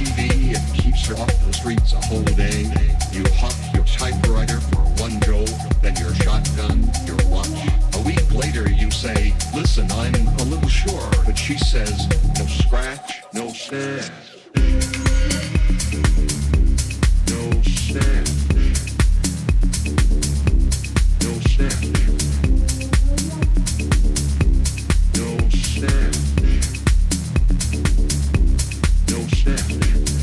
TV and keeps her off the streets a whole day. You hawk your typewriter for one jolt, then your shotgun, your watch. A week later you say, listen, I'm a little sure. But she says, no scratch, no snare. No snare. No snare. No snare. No snare.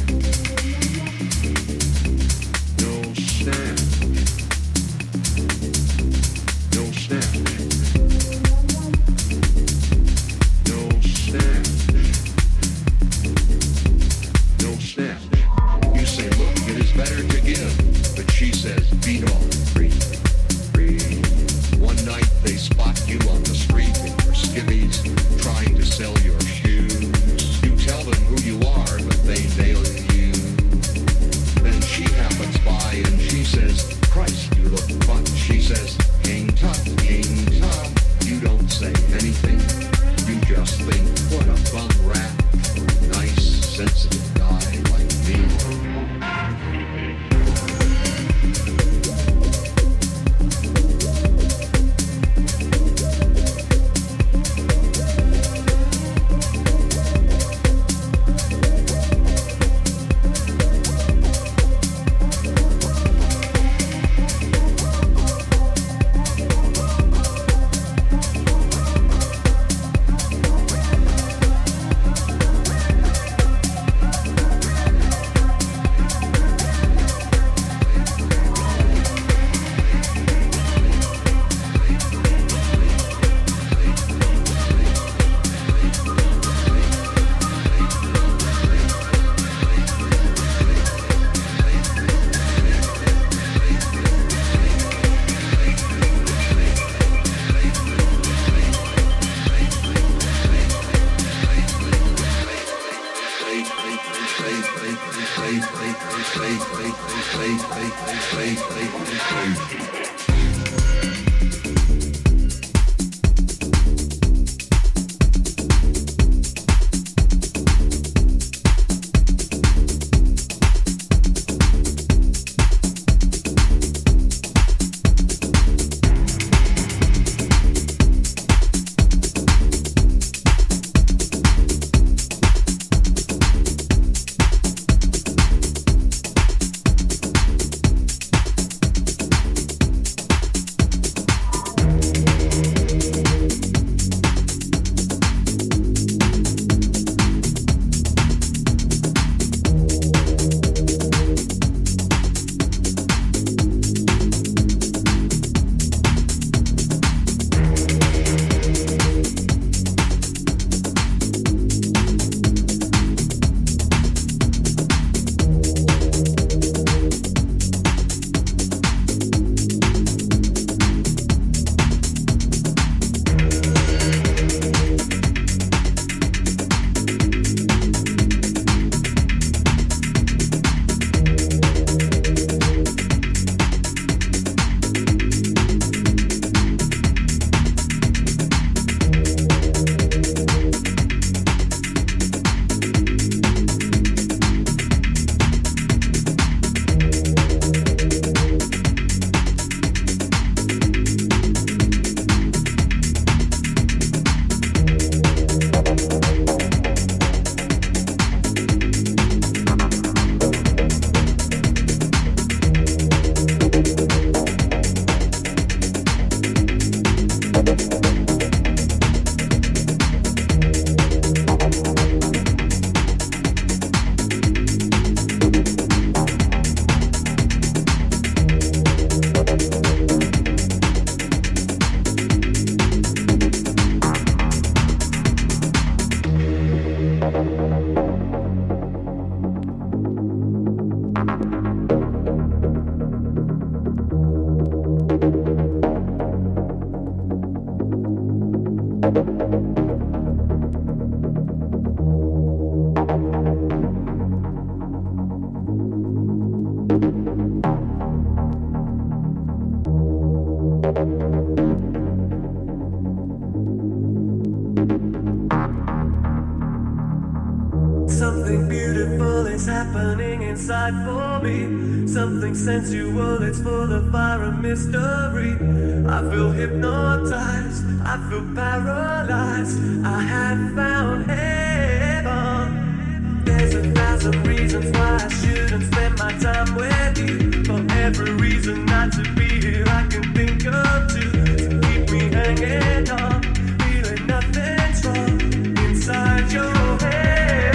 No snare. No snare. No snare. No snare. You say, look, it is better to give. But she says, beat all. Free. Free. One night they spot you on the street in your skivvies, trying to sell your shoes. You tell them who you are, but they nail you. Then she happens by and she says, Christ, you look fun. She says, King Tut, King Tom. You don't say anything. You just think, what a bum rat for a nice, sensitive guy like me. Something beautiful is happening inside for me. Something sensual, it's full of fire and mystery. I feel hypnotized, I feel paralyzed. I have found heaven. There's 1,000 reasons why I shouldn't spend my time with you. For every reason not to be here, I can think of two to keep me hanging on, feeling nothing's wrong inside your head.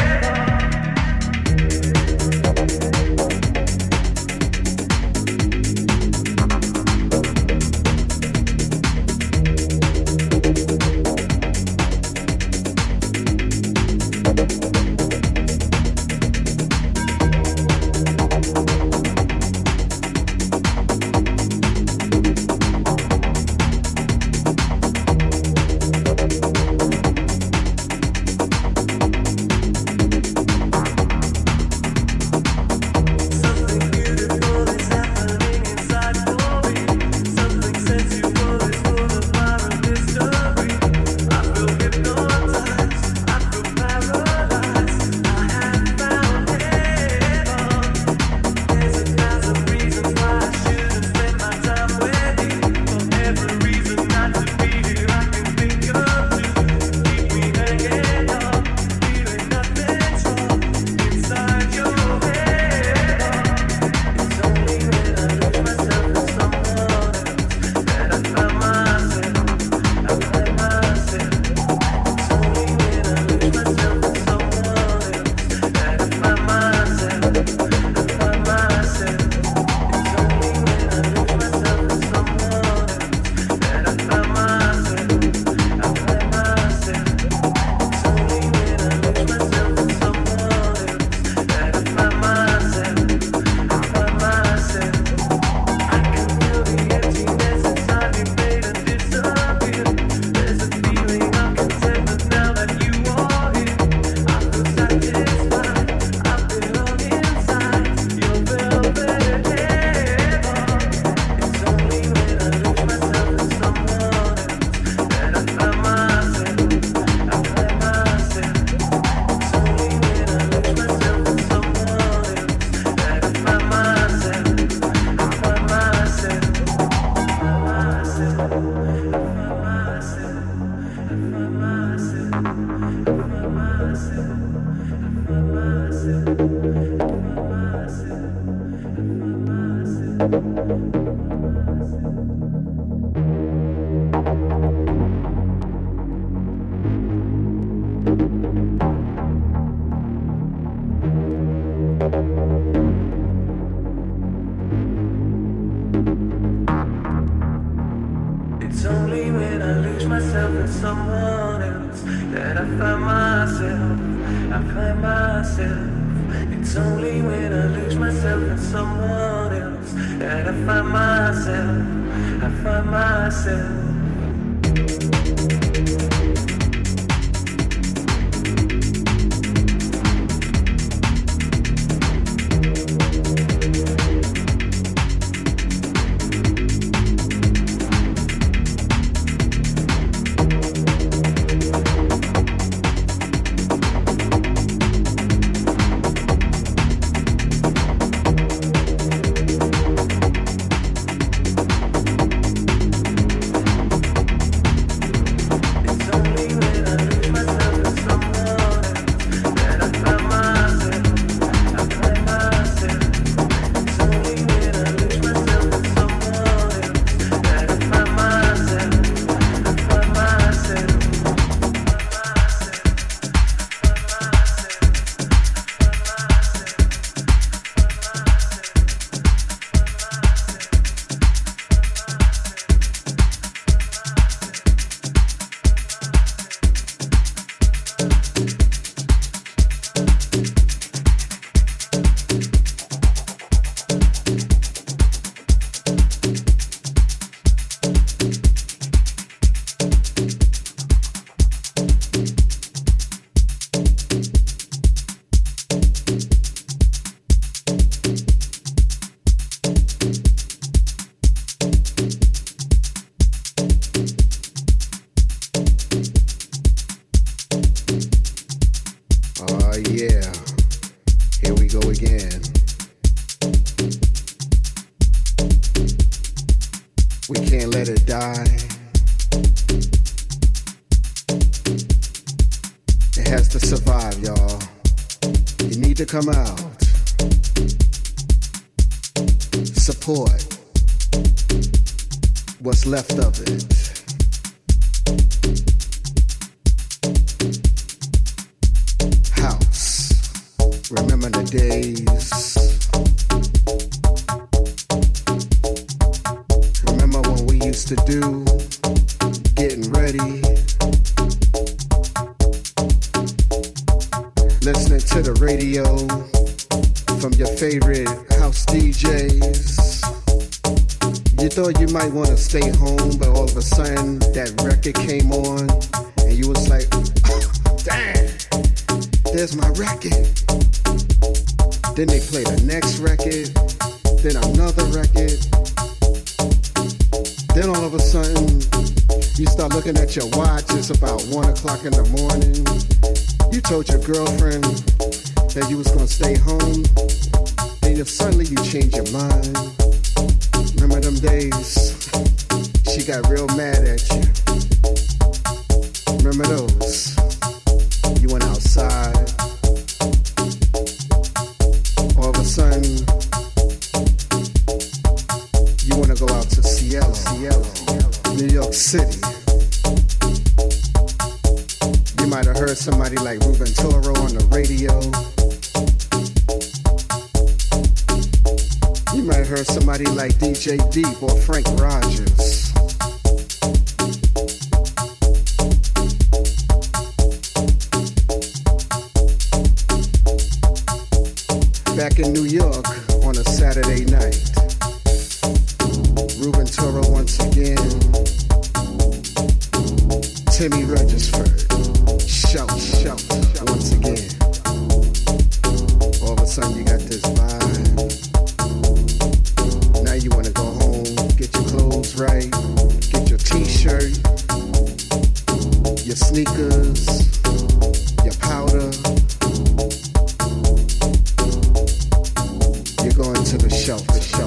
It's only when I lose myself in someone else that I find myself, I find myself. It's only when I lose myself in someone else that I find myself, I find myself. yeah, here we go again. We can't let it die. It has to survive, y'all. You need to come out. Support what's left of it. House. Remember the days. Remember what we used to do. Getting ready. Listening to the radio from your favorite house DJs. You thought you might want to stay home, but all of a sudden that record came on and you was like, oh, damn, there's my record. Then they play the next record, then another record. Then all of a sudden you start looking at your watch, it's about 1 o'clock in the morning. You told your girlfriend that you was gonna stay home, and if suddenly you change your mind. Remember them days? She got real mad at you. Remember those? You went outside. All of a sudden, you wanna go out to Seattle, New York City. You might have heard somebody like Ruben Toro on the radio. You might have heard somebody like DJ Deep or Frank Rogers. Back in New York on a Saturday night, Ruben Toro once again, Timmy Regisford. Shout, once again. All of a sudden you got this vibe. Now you wanna go home, get your clothes right, get your t-shirt, your sneakers, your powder. You're going to the shelf.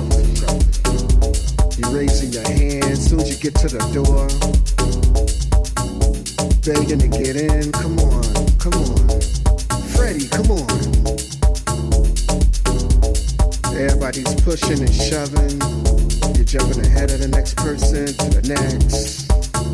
You're raising your hand as soon as you get to the door. Begging to get in, come on. Freddie, come on. Everybody's pushing and shoving. You're jumping ahead of the next person to the next.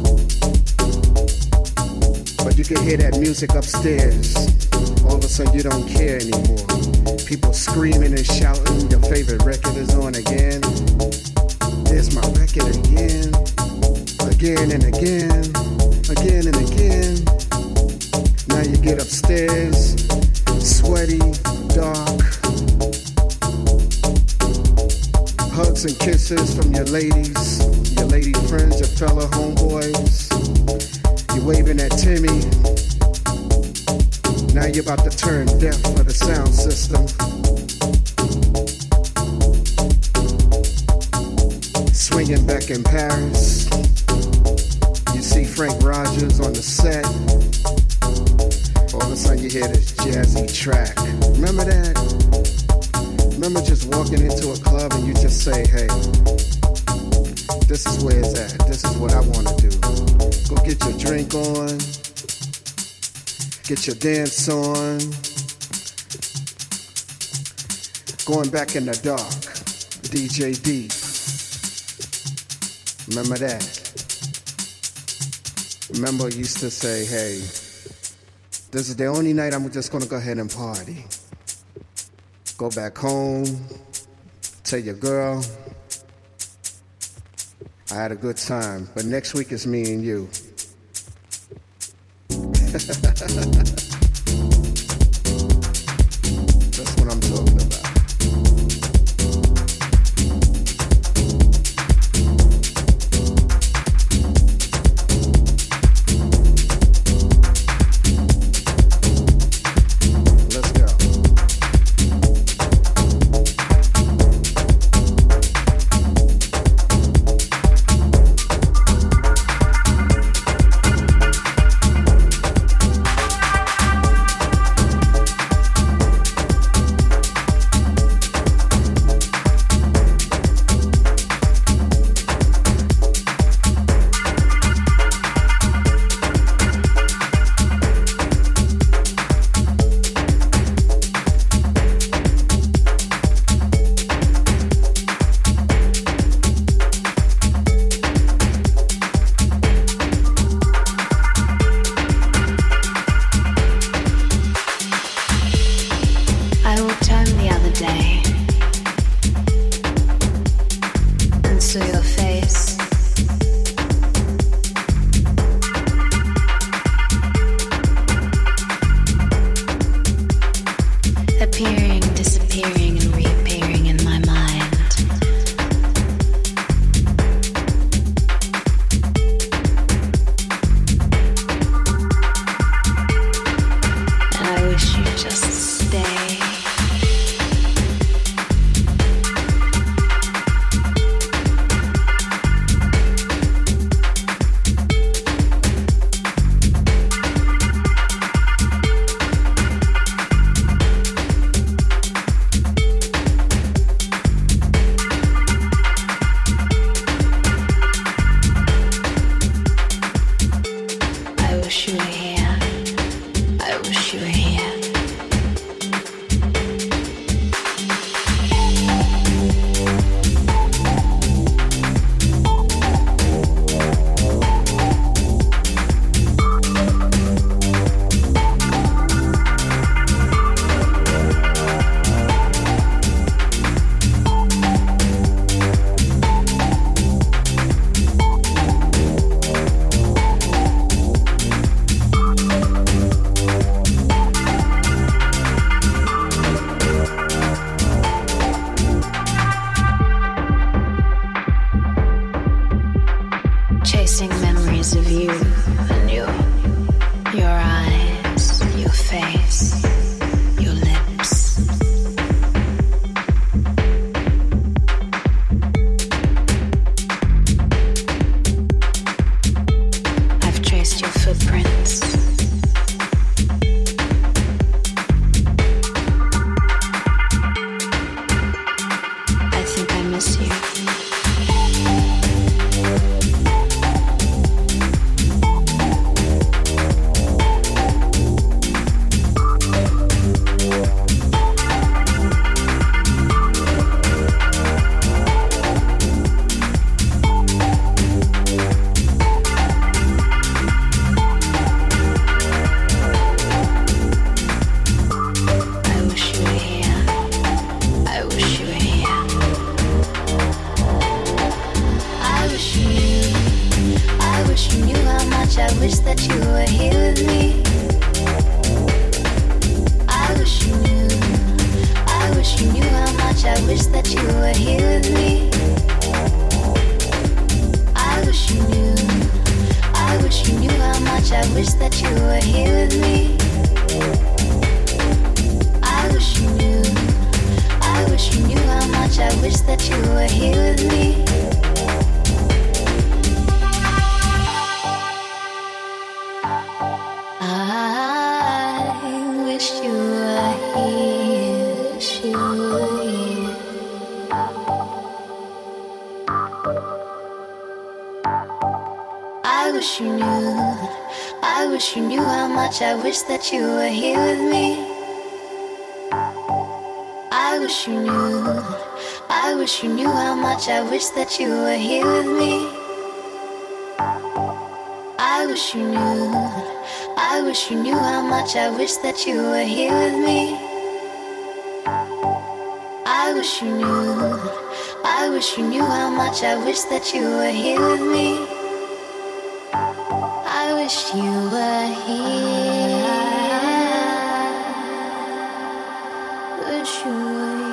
But you can hear that music upstairs. All of a sudden you don't care anymore. People screaming and shouting, your favorite record is on again. There's my record again. Again and again. Again and again. Now you get upstairs, sweaty, dark. Hugs and kisses from your ladies, your lady friends, your fellow homeboys. You're waving at Timmy. Now you're about to turn deaf for the sound system. Swinging back in Paris. You see Frank Rogers on the set. All of a sudden you hear this jazzy track. Remember that? Remember just walking into a club and you just say, hey, this is where it's at. This is what I want to do. Go get your drink on. Get your dance on. Going back in the dark. DJ Deep. Remember that? Remember I used to say, hey, this is the only night I'm just gonna go ahead and party. Go back home, tell your girl, I had a good time, but next week it's me and you. That's what I'm talking about. appearing, disappearing, and reappearing in my mind. And I wish you'd just stay. I wish that you were here with me. I wish you knew. I wish you knew how much I wish that you were here with me. I wish you knew. I wish you knew how much I wish that you were here with me. I wish you knew. I wish you knew how much I wish that you were here with me. I wish you were here. Wish you were here.